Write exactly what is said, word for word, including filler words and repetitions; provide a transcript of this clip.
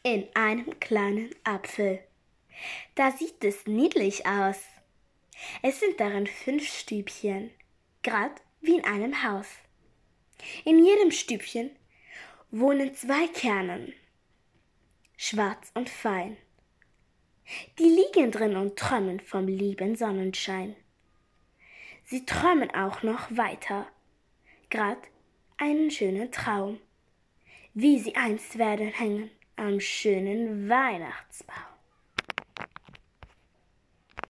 in einem kleinen Apfel. Da sieht es niedlich aus. Es sind darin fünf Stübchen, grad wie in einem Haus. In jedem Stübchen wohnen zwei Kernen, schwarz und fein. Die liegen drin und träumen vom lieben Sonnenschein. Sie träumen auch noch weiter, grad einen schönen Traum, wie sie einst werden hängen am schönen Weihnachtsbaum.